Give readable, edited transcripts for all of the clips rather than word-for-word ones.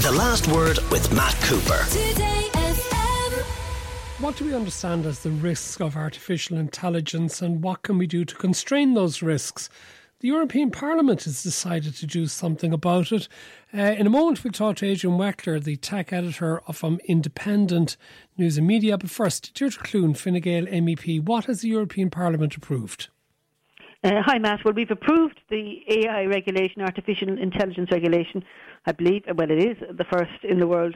The Last Word with Matt Cooper. Today FM. What do we understand as the risks of artificial intelligence, and what can we do to constrain those risks? The European Parliament has decided to do something about it. In a moment we'll talk to Adrian Weckler, the tech editor from Independent News and Media. But first, Deirdre Clune, Fine Gael MEP, what has the European Parliament approved? Hi, Matt. Well, we've approved the AI regulation, artificial intelligence regulation, I believe. Well, it is the first in the world,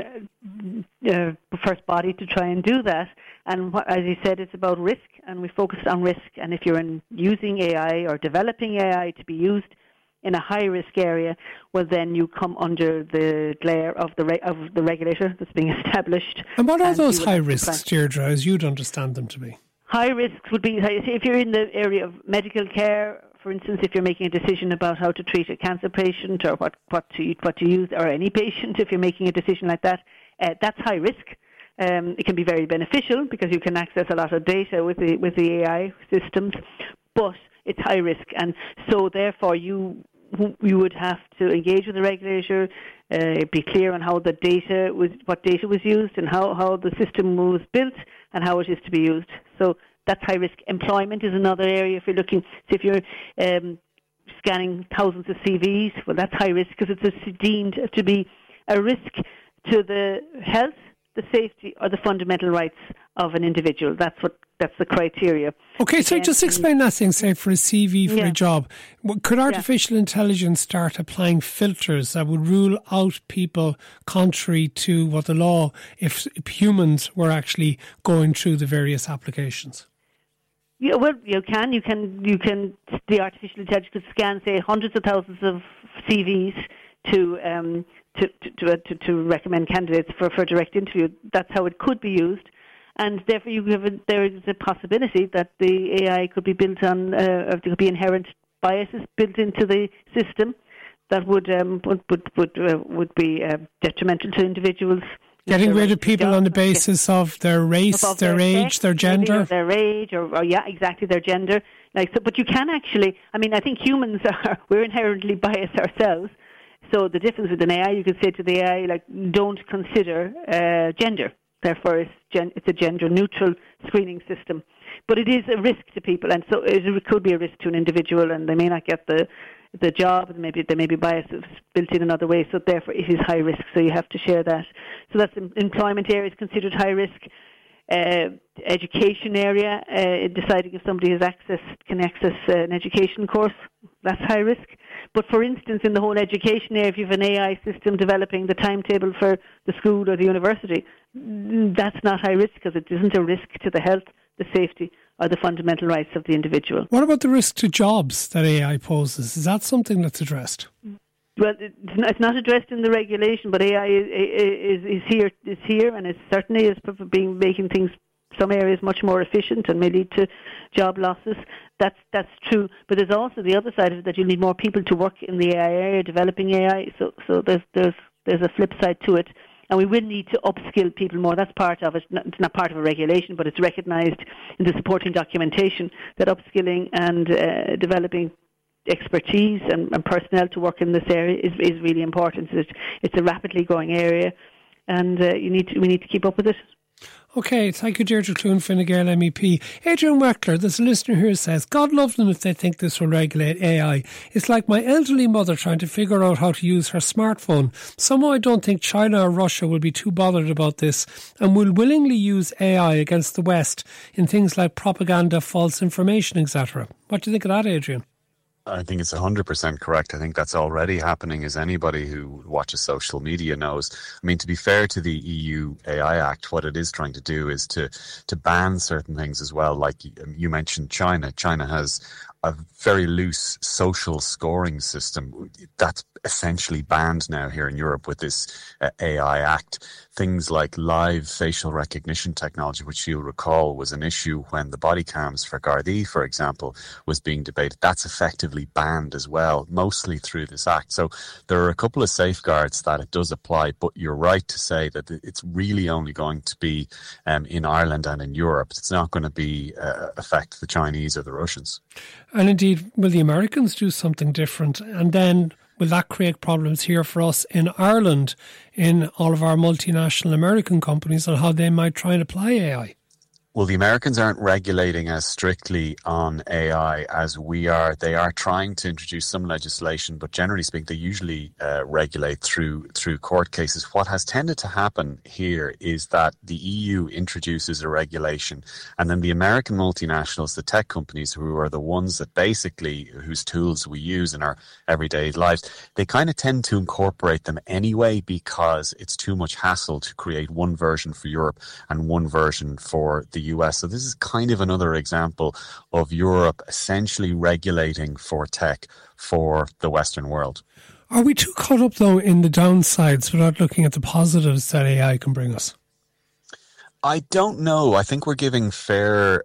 first body to try and do that. And as you said, it's about risk, and we focused on risk. And if you're using AI or developing AI to be used in a high-risk area, well, then you come under the glare of the regulator that's being established. And what are those high risks, Deirdre, as you'd understand them to be? High risks would be, if you're in the area of medical care, for instance, if you're making a decision about how to treat a cancer patient or what to use, or any patient, if you're making a decision like that, that's high risk. It can be very beneficial because you can access a lot of data with the AI systems, but it's high risk, and so therefore you would have to engage with the regulator, be clear on how what data was used, and how the system was built, and how it is to be used. So that's high risk. Employment is another area. If you're looking, so if you're scanning thousands of CVs, well, that's high risk because it's deemed to be a risk to the health, the safety, or the fundamental rights of an individual. That's the criteria. Okay, so just explain that thing, say, for a CV for a job. Could artificial intelligence start applying filters that would rule out people contrary to what the law, if humans were actually going through the various applications? Yeah, well, you can. The artificial intelligence could scan, say, hundreds of thousands of CVs to recommend candidates for a direct interview. That's how it could be used. And therefore, there is a possibility that the AI could be built on, there could be inherent biases built into the system that would be detrimental to individuals. Getting rid of people on the basis of their race, their age, their gender. Their age, or exactly, their gender. But you can actually. I mean, I think humans we're inherently biased ourselves. So the difference with an AI, you could say to the AI, don't consider gender. Therefore, it's a gender-neutral screening system. But it is a risk to people, and so it could be a risk to an individual, and they may not get the job, and maybe there may be biases built in another way, so therefore it is high risk, so you have to share that. So that's employment area is considered high risk. Education area, deciding if somebody can access an education course, that's high risk. But for instance, in the whole education area, if you have an AI system developing the timetable for the school or the university, that's not high risk because it isn't a risk to the health, the safety, or the fundamental rights of the individual. What about the risk to jobs that AI poses? Is that something that's addressed? Well, it's not addressed in the regulation, but AI is here, and it certainly is making things, some areas, much more efficient, and may lead to job losses. That's true, but there's also the other side of it, that you need more people to work in the AI area, developing AI. So there's a flip side to it, and we will need to upskill people more. That's part of it. It's not part of a regulation, but it's recognised in the supporting documentation that upskilling and developing expertise and personnel to work in this area is really important. It's a rapidly growing area, and we need to keep up with it. Okay, thank you, Deirdre Clune, Fine Gael MEP. Adrian Weckler, there's a listener here who says, God love them if they think this will regulate AI. It's like my elderly mother trying to figure out how to use her smartphone. Somehow I don't think China or Russia will be too bothered about this and will willingly use AI against the West in things like propaganda, false information, etc. What do you think of that, Adrian? I think it's 100% correct. I think that's already happening, as anybody who watches social media knows. I mean, to be fair to the EU AI Act, what it is trying to do is to ban certain things as well. Like you mentioned China. China has a very loose social scoring system that's essentially banned now here in Europe with this AI Act. Things like live facial recognition technology, which you'll recall was an issue when the body cams for Gardaí, for example, was being debated. That's effectively banned as well, mostly through this act. So there are a couple of safeguards that it does apply, but you're right to say that it's really only going to be in Ireland and in Europe. It's not going to be affect the Chinese or the Russians. And indeed, will the Americans do something different? And then will that create problems here for us in Ireland, in all of our multinational American companies, on how they might try and apply AI? Well, the Americans aren't regulating as strictly on AI as we are. They are trying to introduce some legislation, but generally speaking, they usually regulate through court cases. What has tended to happen here is that the EU introduces a regulation, and then the American multinationals, the tech companies, who are the ones that basically, whose tools we use in our everyday lives, they kind of tend to incorporate them anyway because it's too much hassle to create one version for Europe and one version for the US. So this is kind of another example of Europe essentially regulating for tech for the Western world. Are we too caught up, though, in the downsides without looking at the positives that AI can bring us? I don't know. I think we're giving fair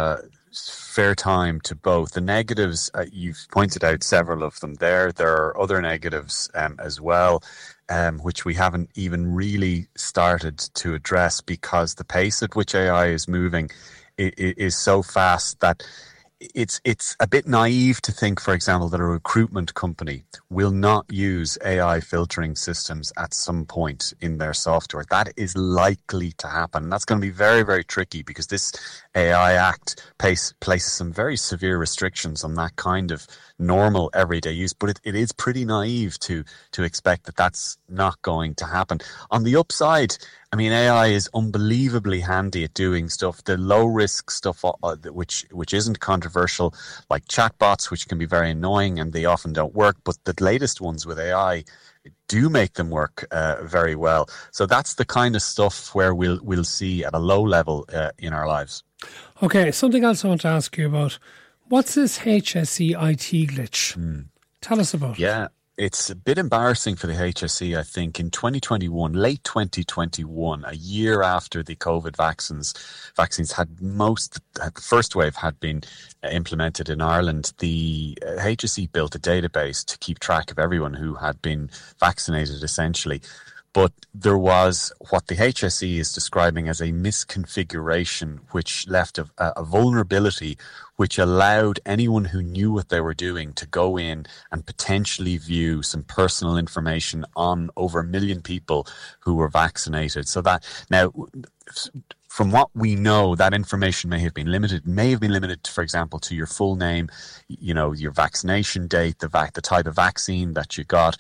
time to both. The negatives, you've pointed out several of them there. There are other negatives as well, which we haven't even really started to address because the pace at which AI is moving is so fast that it's a bit naive to think, for example, that a recruitment company will not use AI filtering systems at some point in their software. That is likely to happen. That's going to be very, very tricky because this AI Act places some very severe restrictions on that kind of normal everyday use, but it is pretty naive to expect that that's not going to happen. On the upside, I mean, AI is unbelievably handy at doing stuff, the low risk stuff, which isn't controversial, like chatbots, which can be very annoying and they often don't work, but the latest ones with AI do make them work very well. So that's the kind of stuff where we'll see at a low level in our lives. Okay, something else I want to ask you about. What's this HSE IT glitch? Tell us about it. Yeah, it's a bit embarrassing for the HSE, I think. In 2021, late 2021, a year after the COVID vaccines had the first wave had been implemented in Ireland, the HSE built a database to keep track of everyone who had been vaccinated, essentially. But there was what the HSE is describing as a misconfiguration, which left a vulnerability which allowed anyone who knew what they were doing to go in and potentially view some personal information on over 1 million people who were vaccinated. So that now, from what we know, that information may have been limited, for example, to your full name, your vaccination date, the type of vaccine that you got.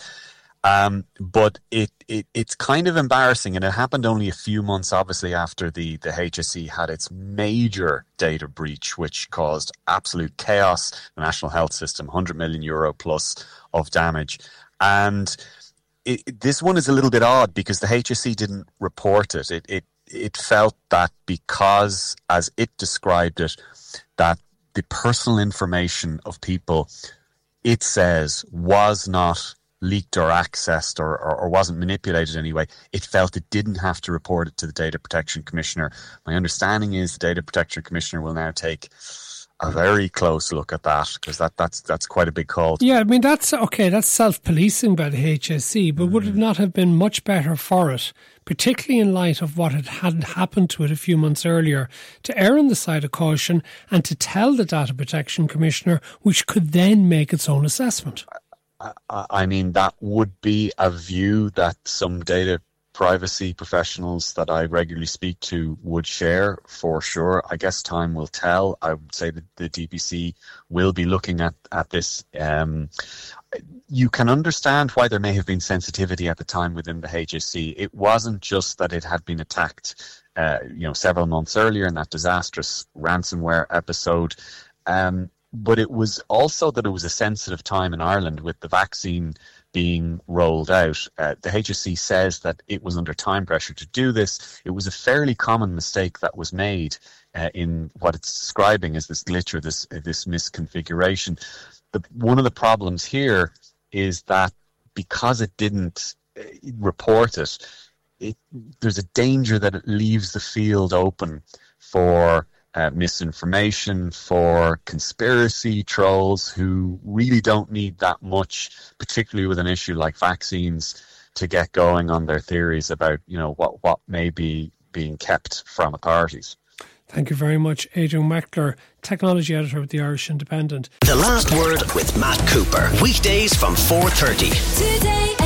But it's kind of embarrassing, and it happened only a few months, obviously, after the HSE had its major data breach, which caused absolute chaos. The National Health System, €100 million plus of damage. And this one is a little bit odd because the HSE didn't report it. It felt that because, as it described it, that the personal information of people, it says, was not leaked or accessed or wasn't manipulated anyway, it felt it didn't have to report it to the Data Protection Commissioner. My understanding is the Data Protection Commissioner will now take a very close look at that because that's quite a big call. Yeah, I mean, that's okay, that's self-policing by the HSE, but would it not have been much better for it, particularly in light of what had happened to it a few months earlier, to err on the side of caution and to tell the Data Protection Commissioner, which could then make its own assessment? I mean, that would be a view that some data privacy professionals that I regularly speak to would share, for sure. I guess time will tell. I would say that the DPC will be looking at this. You can understand why there may have been sensitivity at the time within the HSE. It wasn't just that it had been attacked several months earlier in that disastrous ransomware episode. But it was also that it was a sensitive time in Ireland with the vaccine being rolled out. The HSE says that it was under time pressure to do this. It was a fairly common mistake that was made in what it's describing as this glitch or this misconfiguration. One of the problems here is that because it didn't report it, there's a danger that it leaves the field open for misinformation, for conspiracy trolls who really don't need that much, particularly with an issue like vaccines, to get going on their theories about what may be being kept from authorities. Thank you very much, Adrian Weckler, technology editor with the Irish Independent. The Last Word with Matt Cooper. Weekdays from 4:30. Today